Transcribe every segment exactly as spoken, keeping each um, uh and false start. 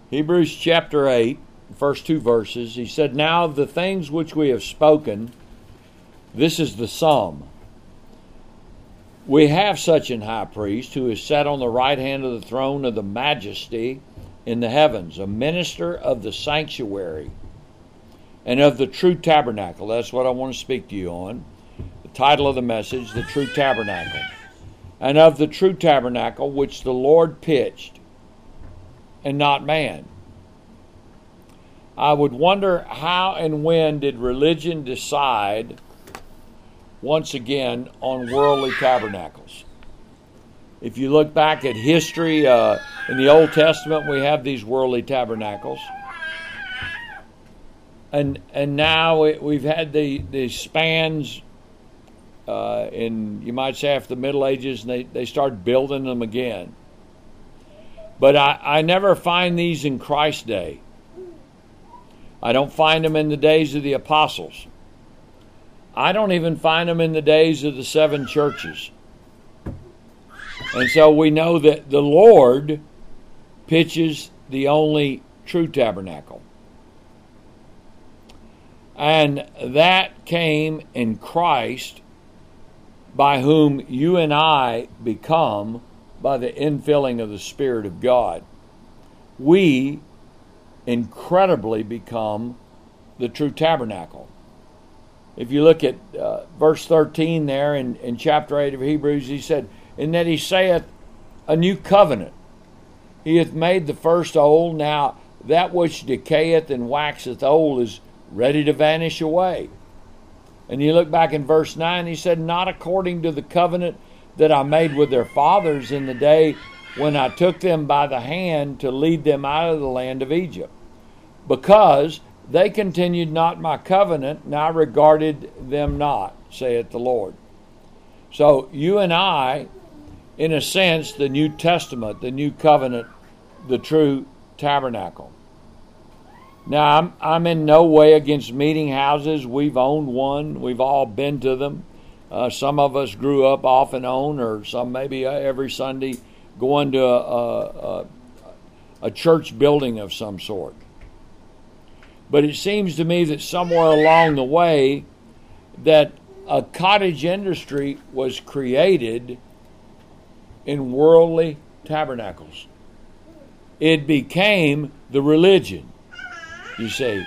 Hebrews chapter eight, first two verses, he said, "Now the things which we have spoken, this is the sum. We have such an high priest who is set on the right hand of the throne of the majesty in the heavens, a minister of the sanctuary and of the true tabernacle." That's what I want to speak to you on. The title of the message, The True Tabernacle. "And of the true tabernacle which the Lord pitched, and not man." I would wonder how and when did religion decide once again on worldly tabernacles. If you look back at history, uh, in the Old Testament we have these worldly tabernacles. And and now it, we've had the, the spans uh, in, you might say, after the Middle Ages, and they, they started building them again. But I, I never find these in Christ's day. I don't find them in the days of the apostles. I don't even find them in the days of the seven churches. And so we know that the Lord pitches the only true tabernacle. And that came in Christ, by whom you and I become by the infilling of the Spirit of God. We incredibly become the true tabernacle. If you look at uh, verse thirteen there in, in chapter eight of Hebrews, he said, "In that he saith a new covenant. He hath made the first old. Now that which decayeth and waxeth old is ready to vanish away." And you look back in verse nine, he said, "Not according to the covenant that I made with their fathers in the day when I took them by the hand to lead them out of the land of Egypt. Because they continued not my covenant, and I regarded them not, saith the Lord." So you and I, in a sense, the New Testament, the New Covenant, the true tabernacle. Now, I'm, I'm in no way against meeting houses. We've owned one. We've all been to them. Uh, some of us grew up off and on, or some maybe every Sunday going to a, a, a church building of some sort. But it seems to me that somewhere along the way that a cottage industry was created in worldly tabernacles. It became the religion, you see.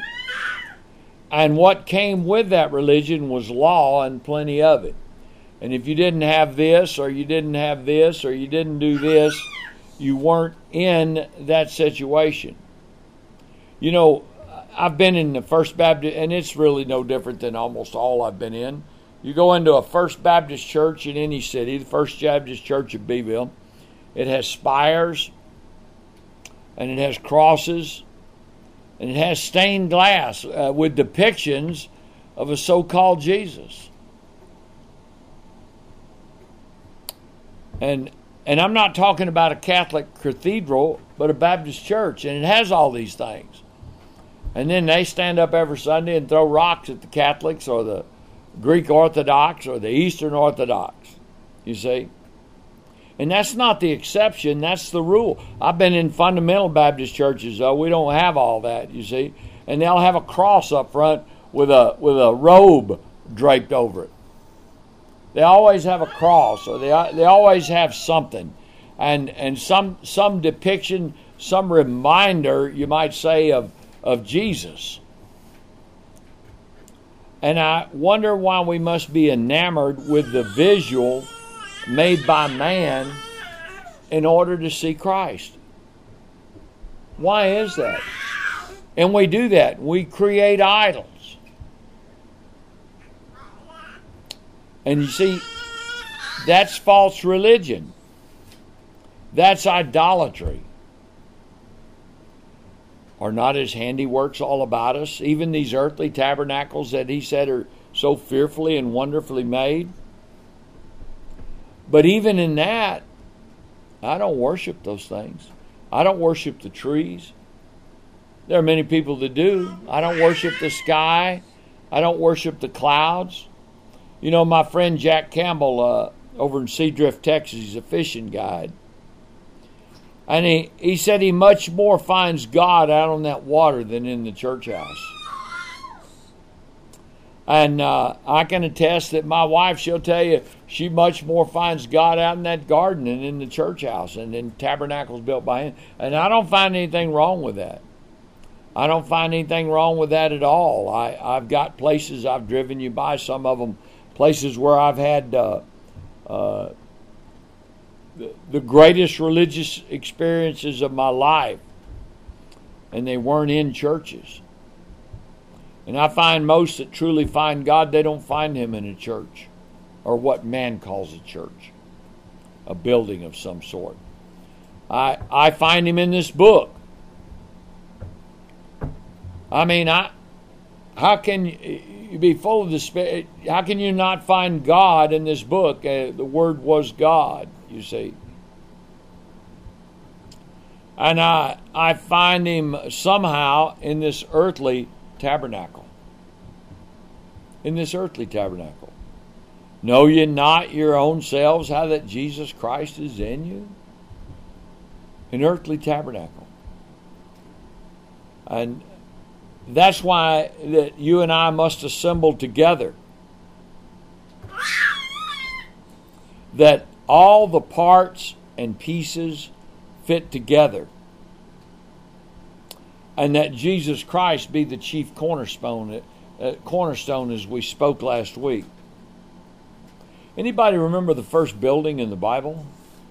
And what came with that religion was law, and plenty of it. And if you didn't have this, or you didn't have this, or you didn't do this, you weren't in that situation. You know, I've been in the First Baptist, and it's really no different than almost all I've been in. You go into a First Baptist church in any city, the First Baptist Church of Beeville, it has spires, and it has crosses, and it has stained glass uh, with depictions of a so-called Jesus. And and I'm not talking about a Catholic cathedral, but a Baptist church, and it has all these things. And then they stand up every Sunday and throw rocks at the Catholics or the Greek Orthodox or the Eastern Orthodox, you see. And that's not the exception, that's the rule. I've been in fundamental Baptist churches, though. We don't have all that, you see. And they'll have a cross up front with a with a robe draped over it. They always have a cross, or they they always have something. And and some some depiction, some reminder, you might say, of, of Jesus. And I wonder why we must be enamored with the visual made by man in order to see Christ. Why is that? And we do that. We create idols. And you see, that's false religion. That's idolatry. Are not his handiworks all about us? Even these earthly tabernacles that he said are so fearfully and wonderfully made. But even in that, I don't worship those things. I don't worship the trees. There are many people that do. I don't worship the sky. I don't worship the clouds. You know, my friend Jack Campbell uh, over in Seadrift, Texas, he's a fishing guide. And he, he said he much more finds God out on that water than in the church house. And uh, I can attest that my wife, she'll tell you, she much more finds God out in that garden than in the church house and in tabernacles built by him. And I don't find anything wrong with that. I don't find anything wrong with that at all. I, I've got places I've driven you by, some of them places where I've had uh, uh, the, the greatest religious experiences of my life, and they weren't in churches. And I find most that truly find God, they don't find him in a church, or what man calls a church, a building of some sort. I I find him in this book. I mean, I how can you be full of the Spirit? How can you not find God in this book? Uh, the Word was God, you see. And I I find him somehow in this earthly tabernacle. In this earthly tabernacle. Know ye not your own selves how that Jesus Christ is in you? An earthly tabernacle. And that's why that you and I must assemble together. That all the parts and pieces fit together. And that Jesus Christ be the chief cornerstone, uh, cornerstone as we spoke last week. Anybody remember the first building in the Bible?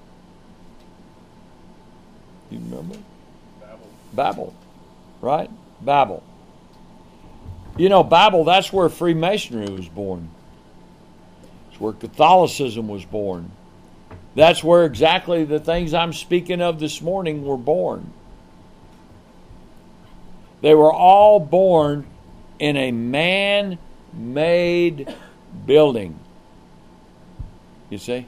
You remember? Babel. Babel, right? Babel. You know, Babel, that's where Freemasonry was born. It's where Catholicism was born. That's where exactly the things I'm speaking of this morning were born. They were all born in a man-made building. You see?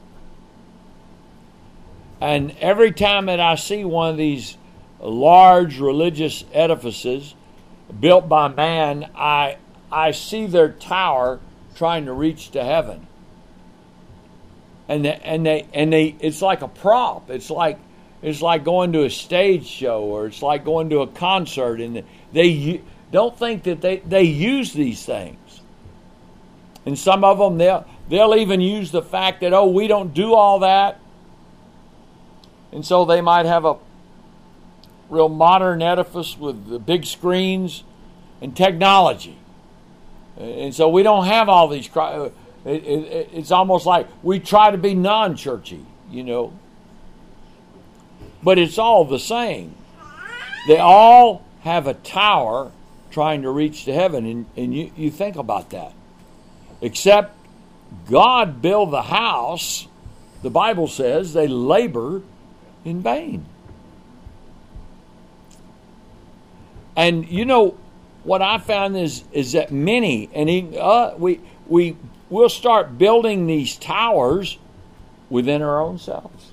And every time that I see one of these large religious edifices built by man, I I see their tower trying to reach to heaven. And they, and they and they it's like a prop. It's like It's like going to a stage show, or it's like going to a concert, and they don't think that they, they use these things. And some of them, they'll, they'll even use the fact that, oh, we don't do all that. And so they might have a real modern edifice with the big screens and technology. And so we don't have all these, it, it, it's almost like we try to be non-churchy, you know. But it's all the same. They all have a tower trying to reach to heaven. And, and you, you think about that. Except God built the house, the Bible says, they labor in vain. And you know, what I found is, is that many, and he, uh, we, we, we'll start building these towers within our own selves.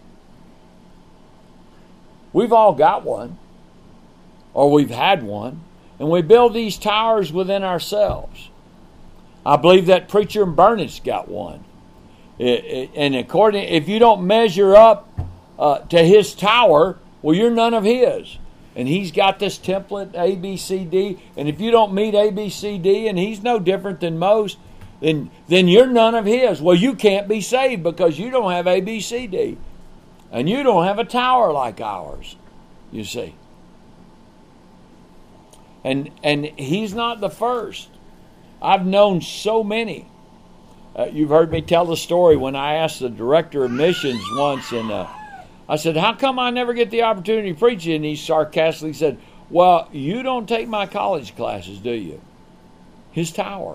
We've all got one, or we've had one, and we build these towers within ourselves. I believe that preacher in Burnet's got one. It, it, and according, if you don't measure up uh, to his tower, well, you're none of his. And he's got this template, A, B, C, D, and if you don't meet A, B, C, D, and he's no different than most, then, then you're none of his. Well, you can't be saved because you don't have A, B, C, D. And you don't have a tower like ours, you see. And and he's not the first. I've known so many. Uh, you've heard me tell the story when I asked the director of missions once, and uh, I said, how come I never get the opportunity to preach? And he sarcastically said, well, you don't take my college classes, do you? His tower.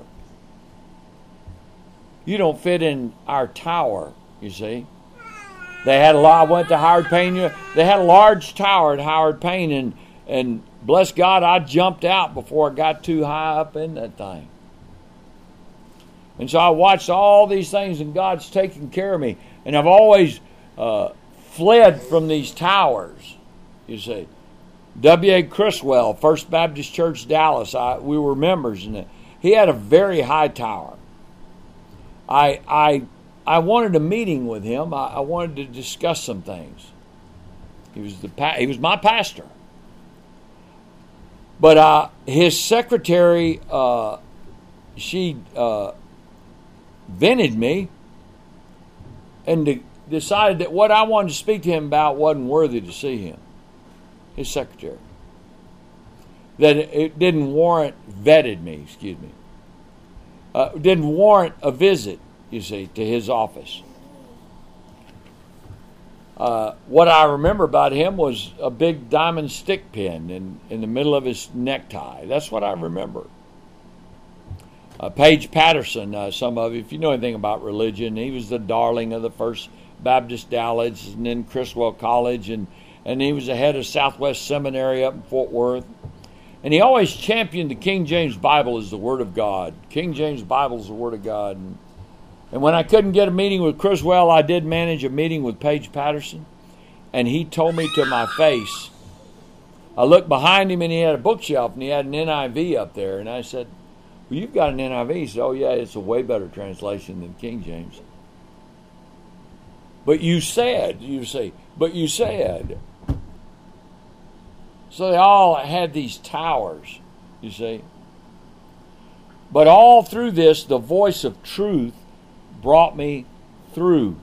You don't fit in our tower, you see. They had a lot. I went to Howard Payne. They had a large tower at Howard Payne, and and bless God, I jumped out before I got too high up in that thing. And so I watched all these things, and God's taken care of me. And I've always uh, fled from these towers. You see, W A Criswell, First Baptist Church, Dallas. I, we were members, and he had a very high tower. I I. I wanted a meeting with him. I, I wanted to discuss some things. He was the pa- he was my pastor. But uh, his secretary, uh, she uh, vented me and de- decided that what I wanted to speak to him about wasn't worthy to see him. His secretary. That it didn't warrant, vetted me, excuse me. Uh, didn't warrant a visit, you see, to his office. Uh, what I remember about him was a big diamond stick pin in, in the middle of his necktie. That's what I remember. Uh, Paige Patterson, uh, some of you, if you know anything about religion, he was the darling of the First Baptist Dallas and then Criswell College, and, and he was the head of Southwest Seminary up in Fort Worth. And he always championed the King James Bible as the Word of God. King James Bible is the Word of God. And, and when I couldn't get a meeting with Criswell, I did manage a meeting with Paige Patterson. And he told me to my face. I looked behind him and he had a bookshelf and he had an N I V up there. And I said, well, you've got an N I V. He said, oh, yeah, it's a way better translation than King James. But you said, you say, but you said. So they all had these towers, you see. But all through this, the voice of truth brought me through.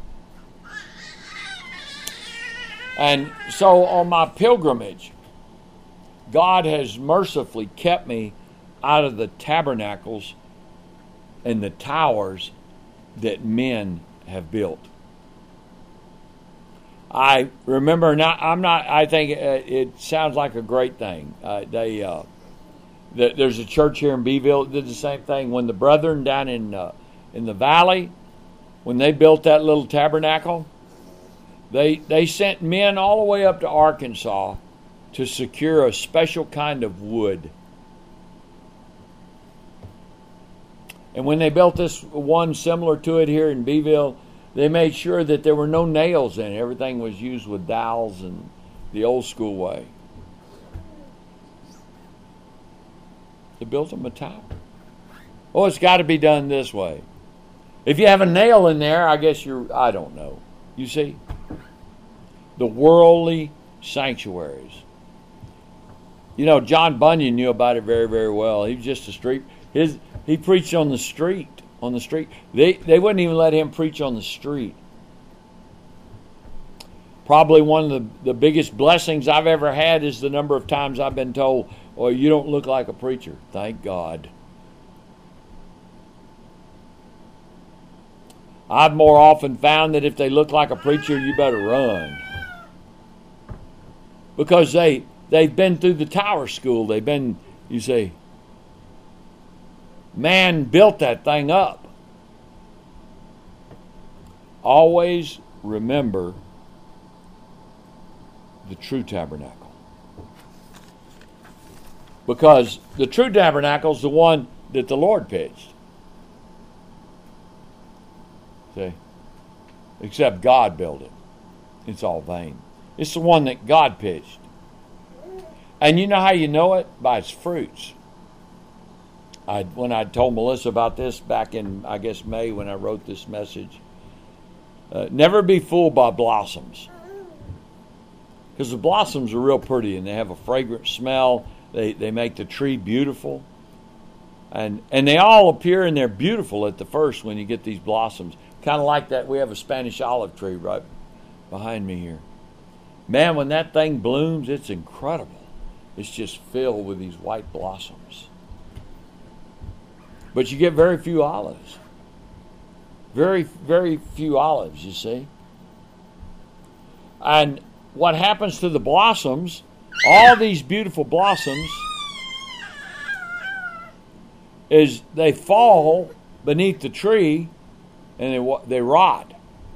And so on my pilgrimage, God has mercifully kept me out of the tabernacles and the towers that men have built. I remember not. I'm not. I think it sounds like a great thing. Uh, they uh, the, there's a church here in Beeville that did the same thing. When the brethren down in uh, in the valley, when they built that little tabernacle, they they sent men all the way up to Arkansas to secure a special kind of wood. And when they built this one similar to it here in Beeville, they made sure that there were no nails in it. Everything was used with dowels and the old school way. They built them a tower. Oh, it's got to be done this way. If you have a nail in there, I guess you're, I don't know. You see? The worldly sanctuaries. You know, John Bunyan knew about it very, very well. He was just a street. His he preached on the street. On the street. They they wouldn't even let him preach on the street. Probably one of the, the biggest blessings I've ever had is the number of times I've been told, oh, you don't look like a preacher. Thank God. I've more often found that if they look like a preacher, you better run. Because they, they've been through the tower school. They've been, you say, man built that thing up. Always remember the true tabernacle. Because the true tabernacle is the one that the Lord pitched. See? Except God built it. It's all vain. It's the one that God pitched. And you know how you know it? By its fruits. I, when I told Melissa about this back in, I guess, May when I wrote this message, uh, never be fooled by blossoms. Because the blossoms are real pretty and they have a fragrant smell. They they make the tree beautiful. And and they all appear and they're beautiful at the first when you get these blossoms. Kind of like that, we have a Spanish olive tree right behind me here. Man, when that thing blooms, it's incredible. It's just filled with these white blossoms. But you get very few olives. Very, very few olives, you see. And what happens to the blossoms, all these beautiful blossoms, is they fall beneath the tree and they, they rot.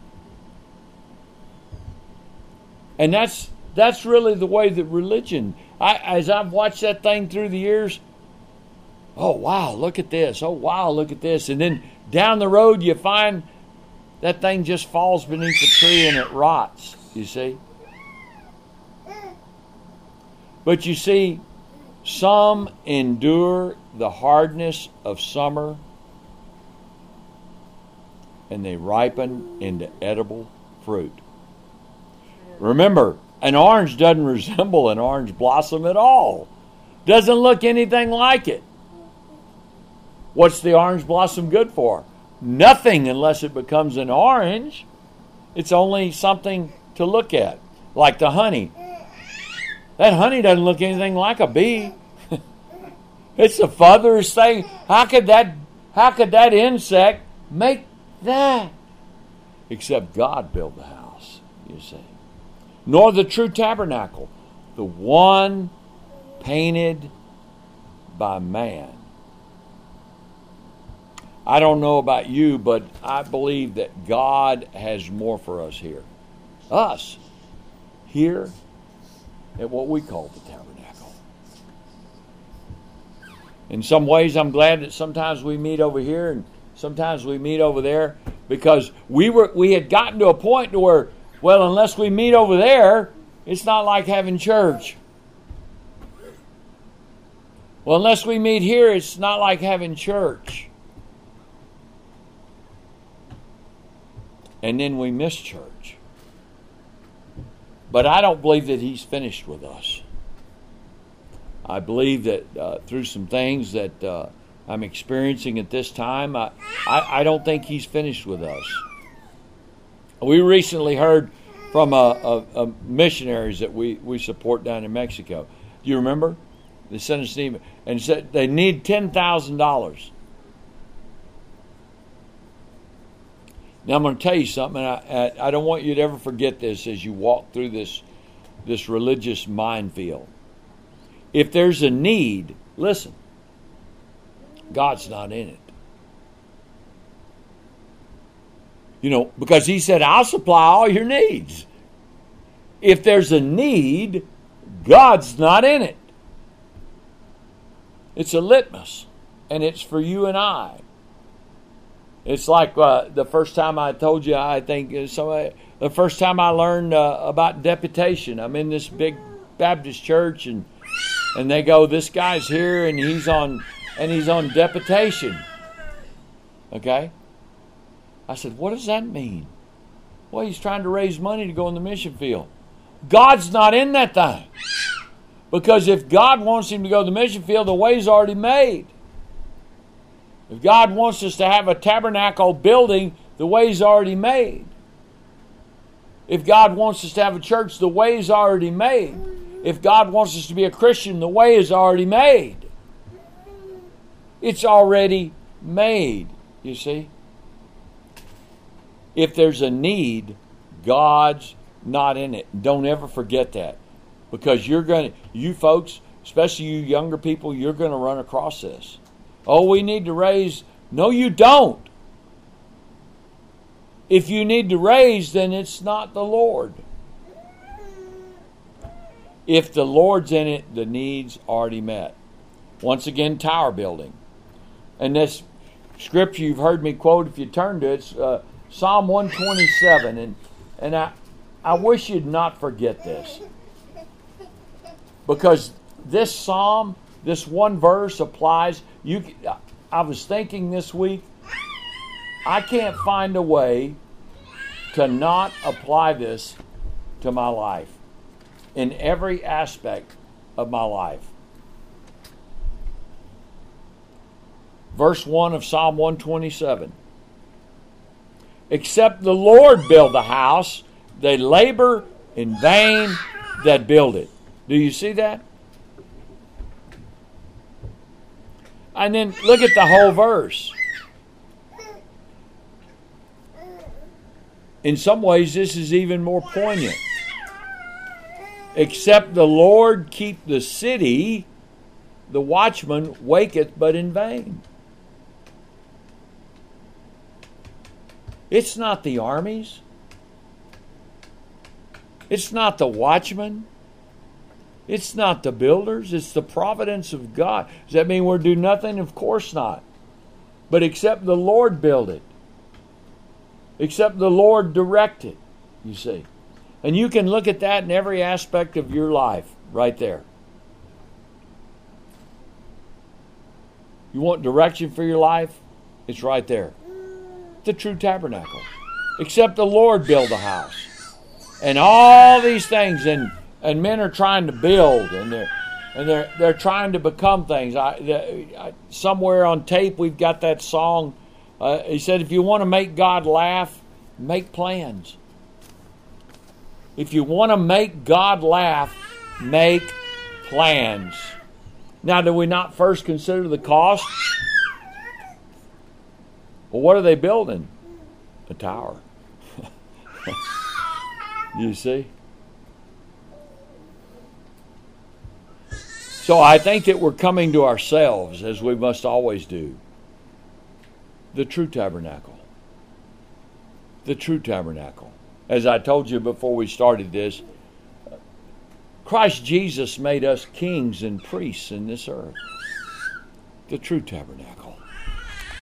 And that's that's really the way that religion, I, as I've watched that thing through the years, oh, wow, look at this. Oh, wow, look at this. And then down the road you find that thing just falls beneath the tree and it rots, you see. But you see, some endure the hardness of summer and they ripen into edible fruit. Remember, An orange doesn't resemble an orange blossom at all. Doesn't look anything like it. What's the orange blossom good for? Nothing unless it becomes an orange. It's only something to look at. Like the honey. That honey doesn't look anything like a bee. It's the furthest thing. How could that how could that insect make that? Except God built the house, you see. Nor the true tabernacle, the one painted by man. I don't know about you, but I believe that God has more for us here. Us. Here at what we call the tabernacle. In some ways, I'm glad that sometimes we meet over here and sometimes we meet over there, because we were we had gotten to a point to where, well, unless we meet over there, it's not like having church. Well, unless we meet here, it's not like having church. And then we miss church. But I don't believe that He's finished with us. I believe that uh, through some things that uh, I'm experiencing at this time, I, I, I don't think He's finished with us. We recently heard from a, a, a missionaries that we, we support down in Mexico. Do you remember? They sent us an email and said they need ten thousand dollars. Now I'm going to tell you something, and I, I, I don't want you to ever forget this as you walk through this, this religious minefield. If there's a need, listen, God's not in it. You know, because He said, I'll supply all your needs. If there's a need, God's not in it. It's a litmus, and it's for you and I. It's like uh, the first time I told you, I think, uh, somebody, the first time I learned uh, about deputation. I'm in this big Baptist church, and and they go, this guy's here, and he's on, and he's on deputation. Okay? I said, what does that mean? Well, he's trying to raise money to go in the mission field. God's not in that thing. Because if God wants him to go to the mission field, the way's already made. If God wants us to have a tabernacle building, the way's already made. If God wants us to have a church, the way's already made. If God wants us to be a Christian, the way is already made. It's already made, you see. If there's a need, God's not in it. Don't ever forget that. Because you're going to, you folks, especially you younger people, you're going to run across this. Oh, we need to raise. No, you don't. If you need to raise, then it's not the Lord. If the Lord's in it, the need's already met. Once again, tower building. And this scripture you've heard me quote, if you turn to it, it's uh, Psalm one twenty-seven. And, and I, I wish you'd not forget this. Because this psalm, this one verse applies. You, I was thinking this week, I can't find a way to not apply this to my life in every aspect of my life. Verse one of Psalm one twenty-seven. Except the Lord build the house, they labor in vain that build it. Do you see that? And then look at the whole verse. In some ways, this is even more poignant. Except the Lord keep the city, the watchman waketh but in vain. It's not the armies. It's not the watchmen. It's not the builders. It's the providence of God. Does that mean we're do nothing? Of course not. But except the Lord build it. Except the Lord direct it, you see. And you can look at that in every aspect of your life, right there. You want direction for your life? It's right there. The true tabernacle. Except the Lord build the house. and all these things, and and men are trying to build, and they're and they're they're trying to become things. I, the, I somewhere on tape we've got that song. Uh, he said, "If you want to make God laugh, make plans. If you want to make God laugh, make plans." Now, do we not first consider the cost? Well, what are they building? A tower. You see? So I think that we're coming to ourselves, as we must always do. The true tabernacle. The true tabernacle. As I told you before we started this, Christ Jesus made us kings and priests in this earth. The true tabernacle.